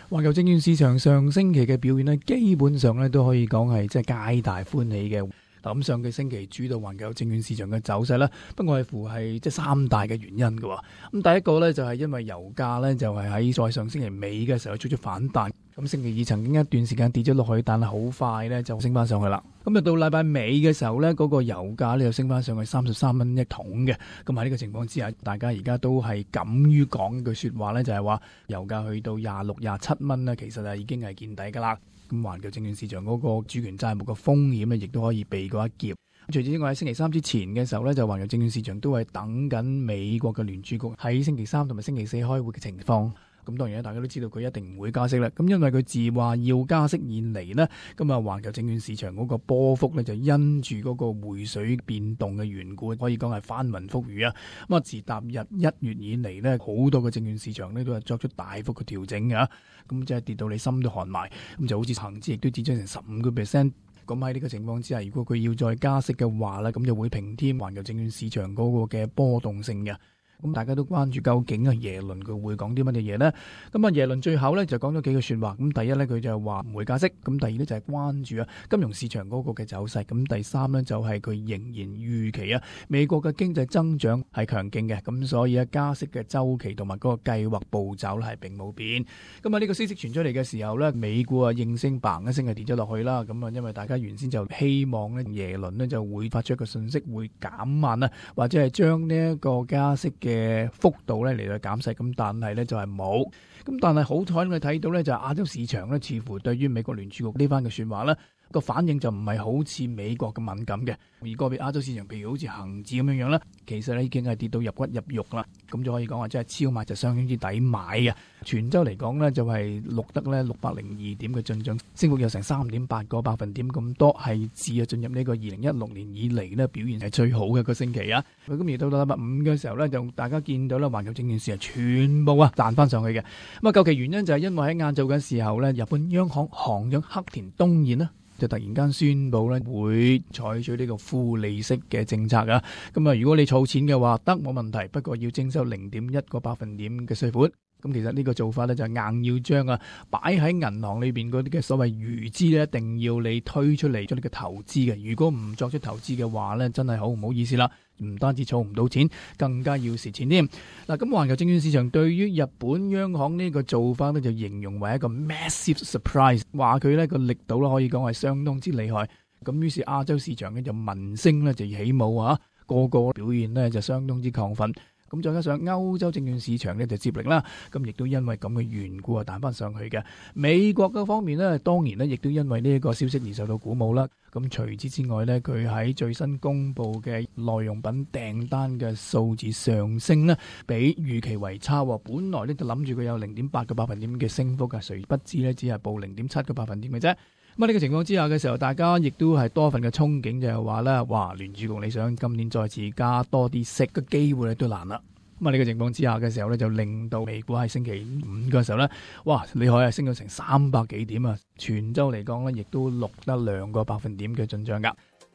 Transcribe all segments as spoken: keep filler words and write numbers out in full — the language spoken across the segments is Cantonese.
環球證券市場上星期嘅表現呢，基本上咧都可以講係即係皆大歡喜嘅。嗱，咁上個星期主導環球證券市場嘅走勢咧，不外乎係即係三大嘅原因嘅。咁第一個咧就係因為油價咧就係喺再上星期尾嘅時候出咗反彈。咁星期二曾經一段時間跌咗落去，但係好快咧就升翻上去啦。咁就到禮拜尾嘅時候咧，嗰個油價咧就升翻上去三十三蚊一桶嘅。咁喺呢個情況之下，大家而家都係敢於講一句說話咧，就係話油價去到廿六、廿七蚊咧，其實啊已經係見底噶啦。咁環球證券市場嗰個主權債務嘅風險咧，亦都可以避過一劫。除此之外，喺星期三之前嘅時候咧，就環球證券市場都係等緊美國嘅聯儲局喺星期三同埋星期四開會嘅情況。咁當然咧，大家都知道佢一定唔會加息啦。咁因為佢自話要加息以嚟呢，咁啊環球證券市場嗰個波幅咧就因住嗰個匯水變動嘅緣故，可以講係翻雲覆雨啊。咁啊自踏入一月以嚟呢，好多嘅證券市場呢都係作出大幅嘅調整嘅。咁即係跌到你心都寒埋，咁就好似恒指亦都跌咗成十五個 percent。咁喺呢個情況之下，如果佢要再加息嘅話呢，咁就會平添環球證券市場嗰個嘅波動性嘅。咁大家都關注究竟啊耶倫佢會講啲乜嘢嘢呢？咁啊耶倫最後咧就講咗幾句說話。咁第一咧佢就話唔會加息。咁第二咧就係關注啊金融市場嗰個嘅走勢。咁第三咧就係佢仍然預期啊美國嘅經濟增長係強勁嘅。咁所以啊加息嘅周期同埋嗰個計劃步驟咧係並冇變。咁啊呢個消息傳出嚟嘅時候咧，美股啊應聲嘭一聲係跌咗落去啦。咁啊因為大家原先就希望咧耶倫咧就會發出一個信息會減慢啊，或者係將呢一個加息嘅嘅幅度咧嚟到減細，咁但係咧就係冇，咁但係好彩我哋睇到咧就係亞洲市場咧似乎對於美國聯儲局呢番嘅說話咧個反應就唔係好似美國咁敏感嘅，而個別亞洲市場譬如好似恒指咁樣樣咧，其實咧已經係跌到入骨入肉啦，咁就可以講話真係超買就相當之抵買嘅。全周嚟講咧就係錄得咧六百零二點嘅進漲，升幅有成三點八個百分點咁多，係自啊進入呢個二零一六年以嚟咧表現係最好嘅一個星期啊！咁而到到禮拜五嘅時候咧，就大家見到咧環球證券市係全部啊彈翻上去嘅。咁啊，究其原因就係因為喺晏晝嘅時候咧，日本央行行長黑田東彥呢就突然間宣布咧會採取呢個負利息嘅政策啊！咁啊，如果你儲錢嘅話，得冇問題，不過要徵收零點一個百分點嘅稅款。咁其實呢個做法咧就係硬要將啊擺喺銀行裏邊嗰啲嘅所謂餘資咧，一定要你推出嚟將呢個投資嘅。如果唔作出投資嘅話咧，真係好唔好意思啦。唔單止儲唔到錢，更加要蝕錢添。嗱，咁環球證券市場對於日本央行呢個做法咧，就形容為一個 massive surprise，話佢呢個力度咧可以講係相當之厲害。咁於是亞洲市場咧就聞聲咧就起舞啊，個個表現呢就相當之亢奮。咁再加上歐洲證券市場咧就接力啦，咁亦都因為咁嘅緣故啊彈翻上去嘅。美國嗰方面呢，當然呢亦都因為呢一個消息而受到鼓舞啦。咁除此之外呢，佢喺最新公布嘅耐用品訂單嘅數字上升呢，比預期為差。本來呢就諗住佢有零點八個百分點嘅升幅嘅，誰不知呢只係報零點七個百分點嘅啫。咁呢個情況之下嘅時候，大家亦都係多份嘅憧憬，就係話咧，哇，聯儲局你想今年再次加多啲息嘅機會咧都難啦。咁啊呢個情況之下嘅時候咧，就令到美股喺星期五嘅時候咧，哇，你可以升到成三百幾點啊！全周嚟講咧，亦都錄得兩個百分點嘅進賬噶。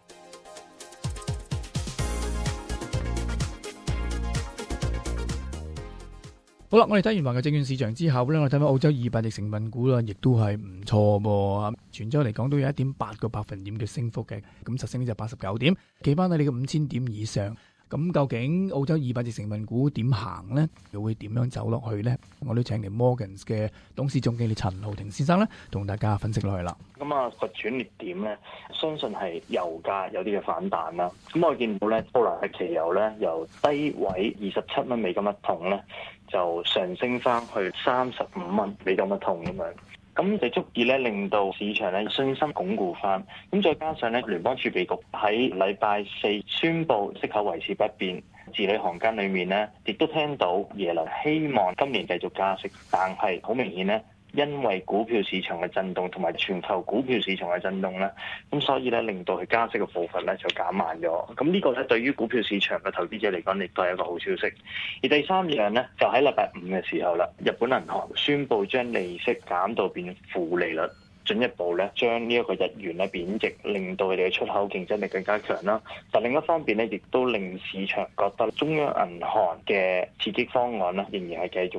好啦，我哋睇完環球證券市場之後咧，我哋睇翻澳洲二百隻成分股啦，亦都係唔錯噃。全周嚟講都有一點八個百分點嘅升幅嘅，咁實升呢就八十九點，企翻喺你嘅五千點以上。咁究竟澳洲二百隻成分股點行呢？又會點樣走落去呢？我都請嚟 Morgans 嘅董事總經理陳浩庭先生咧，同大家分析落去啦。 咁啊，個轉捩點咧，相信係油價有啲嘅反彈啦。咁我見到咧，布蘭特期油咧由低位二十七蚊美金一桶咧，就上升翻去三十五蚊美金一桶咁樣。咁就足以咧令到市場咧信心鞏固翻，咁再加上咧聯邦儲備局喺禮拜四宣布息口維持不變，字裏行間裏面咧亦都聽到耶倫希望今年繼續加息，但係好明顯咧，因為股票市場嘅震動同埋全球股票市場嘅震動咧，咁所以咧令到佢加息嘅步伐咧就減慢咗。咁呢個咧對於股票市場嘅投資者嚟講，亦都係一個好消息。而第三樣咧，就喺禮拜五嘅時候啦，日本銀行宣布將利息減到變負利率，進一步咧將呢一個日元咧貶值，令到佢哋嘅出口競爭力更加強啦。但另一方面咧，亦都令市場覺得中央銀行嘅刺激方案咧仍然係繼續嘅。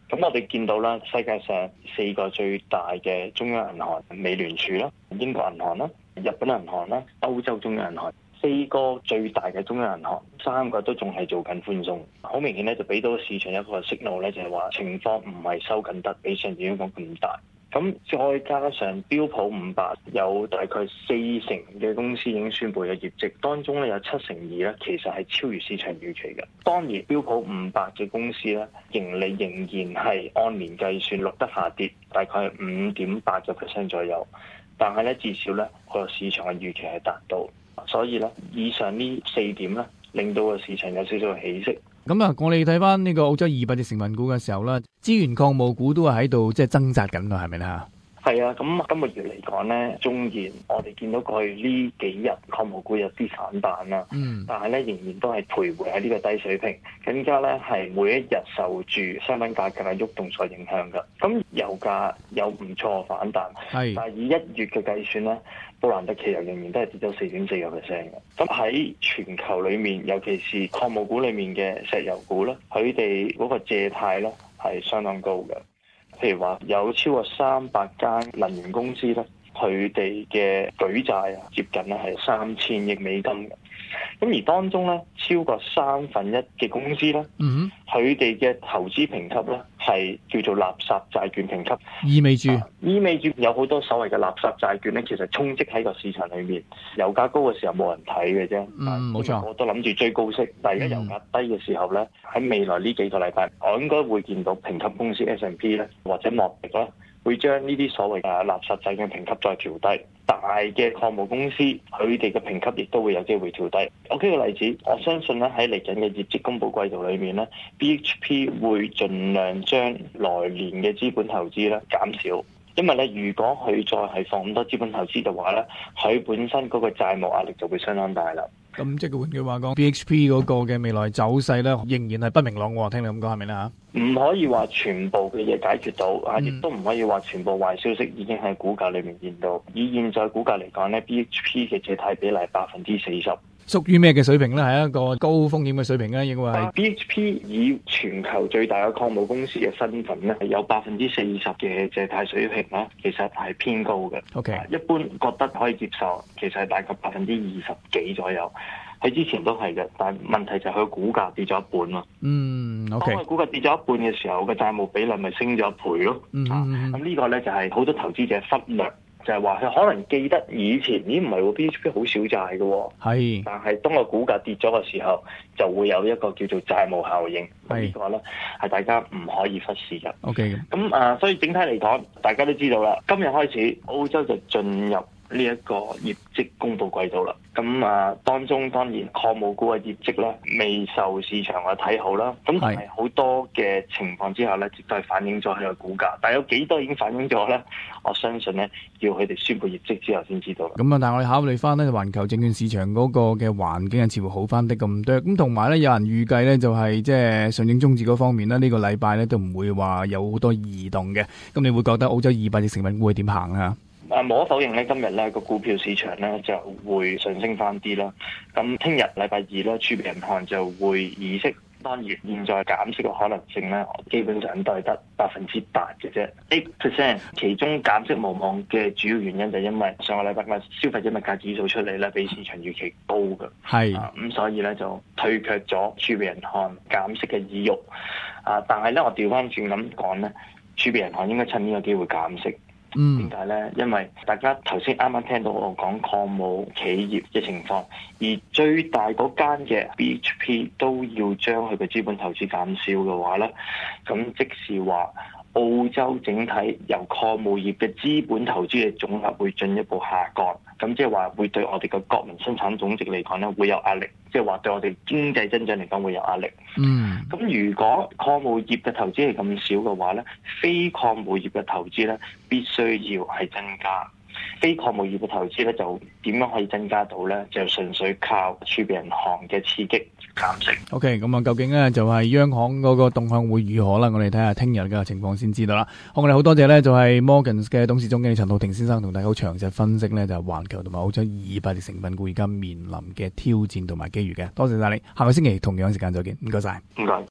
咁我哋見到啦，世界上四個最大嘅中央銀行，美聯儲啦、英國銀行啦、日本銀行啦、歐洲中央銀行，四個最大嘅中央銀行，三個都仲係做緊寬鬆，好明顯咧就俾到市場一個息怒咧，就係話情況唔係收緊得比上次香港咁大。咁再加上標普五百有大概四成嘅公司已經宣布咗業績，當中咧有七成二咧其實係超越市場預期嘅。當然標普五百嘅公司咧盈利仍然係按年計算錄得下跌，大概係五點八個 percent 左右。但係咧至少咧個市場嘅預期係達到，所以咧以上呢四點咧令到個市場有少少起色。 咁啊，我哋睇翻呢個澳洲二百隻成分股嘅時候啦，資源礦務股都係喺度即係掙扎緊咯，係咪咧嚇？ 係啊，咁今個月嚟講咧，縱然我哋見到過去呢幾日礦務股有啲反彈啦，嗯，但係咧仍然都係徘徊喺呢個低水平，更加咧係每一日受住商品價格嘅喐動所影響㗎。咁油價有唔錯反彈，係，但係以一月嘅計算咧，布蘭特期油仍然都係跌咗四點四個 percent 嘅。咁喺全球裏面，尤其是礦務股裏面嘅石油股咧，佢哋嗰個借貸咧係相當高嘅。譬如話有超過三百間能源公司咧，佢哋嘅舉債啊，接近咧係三千億美金嘅。咁而當中咧，超過三分一嘅公司咧，佢哋嘅投資評級咧係叫做垃圾債券評級， 意味住、啊、 意味住有好多所謂嘅垃圾債券咧，其實充斥喺個市場裏面。油價高嘅時候冇人睇嘅啫， 嗯，冇錯， 我都諗住追高息。但係而家油價低嘅時候咧，喺、嗯、未來呢幾個禮拜，我應該會見到評級公司 S and P 咧或者莫迪啦，會將呢啲所謂嘅垃圾債券評級再調低。大嘅礦務公司佢哋嘅評級亦都會有機會調低。我舉個例子，我相信咧喺嚟緊嘅業績公佈季度裏面咧 ，B H P 會盡量將來年嘅資本投資咧減少，因為咧如果佢再係放咁多資本投資嘅話咧，佢本身嗰個債務壓力就會相當大啦。 咁即係換句話講 ，B H P 嗰個嘅未來走勢咧，仍然係不明朗喎。聽你咁講係咪咧嚇？ 唔可以話全部嘅嘢解決到，啊、嗯，亦都唔可以話全部壞消息已經喺股價裏面見到。以現在股價嚟講咧 ，B H P 嘅借貸比例百分之四十， 屬於咩嘅水平咧？係一個高風險嘅水平咧，認為係 B H P 以全球最大嘅礦務公司嘅身份咧，有百分之四十嘅借貸水平咧，其實係偏高嘅。 OK， 一般覺得可以接受，其實係大概百分之二十幾左右。喺之前都係嘅，但係問題就係佢股價跌咗一半咯。 嗯，OK。 當佢股價跌咗一半嘅時候，個債務比例咪升咗一倍咯。 嗯嗯。 咁、啊、呢個咧就係好多投資者忽略，就係話佢可能記得以前咦唔係喎 B H P 好少債嘅喎。係。但係當個股價跌咗嘅時候，就會有一個叫做債務效應。係。呢個咧係大家唔可以忽視嘅。OK。咁啊，所以整體嚟講，大家都知道啦，今日開始澳洲就進入呢一個業績公佈季度啦，咁啊當中當然礦務股嘅業績咧未受市場嘅睇好啦，咁但係好多嘅情況之下咧，亦都係反映咗喺個股價，但係有幾多已經反映咗咧？我相信咧要佢哋宣佈業績之後先知道啦。咁啊，但係我哋考慮翻咧，環球證券市場嗰個嘅環境係似乎好翻啲咁多，咁同埋咧有人預計咧就係即係上證綜指嗰方面咧呢個禮拜咧都唔會話有好多異動嘅，咁你會覺得澳洲二百隻成分股會點行啊？啊，無可否認咧，今日咧個股票市場咧就會上升翻啲啦。咁聽日禮拜二咧，儲備銀行就會議息。當然，現在減息嘅可能性咧，基本上都係得百分之八嘅啫 ，eight percent。其中減息無望嘅主要原因就係因為上個禮拜嘅消費者物價指數出嚟咧，比市場預期高嘅。係。咁、啊、所以咧就退卻咗儲備銀行減息嘅意欲。啊，但係咧我調翻轉咁講咧，儲備銀行應該趁呢個機會減息。嗯，點解咧？因為大家頭先啱啱聽到我講礦務企業嘅情況，而最大嗰間嘅 B H P 都要將佢嘅資本投資減少嘅話咧，咁即是話澳洲整體由礦務業嘅資本投資嘅總額會進一步下降，咁即係話會對我哋嘅國民生產總值嚟講咧會有壓力，即係話對我哋經濟增長嚟講會有壓力。嗯，咁如果礦務業嘅投資係咁少嘅話咧，非礦務業嘅投資咧必須要係增加。非礦務業嘅投資咧就點樣可以增加到咧？就純粹靠儲備銀行嘅刺激減息。OK， 咁啊，究竟咧就係央行嗰個動向會如何啦？我哋睇下聽日嘅情況先知道啦。好，我哋好多謝咧，就係 Morgans 嘅董事總經理陳浩霆先生同大家好詳細分析咧，就係環球同埋澳洲二百隻成分股而家面臨嘅挑戰同埋機遇嘅。多謝晒你，下個星期同樣時間再見，唔該晒。唔該。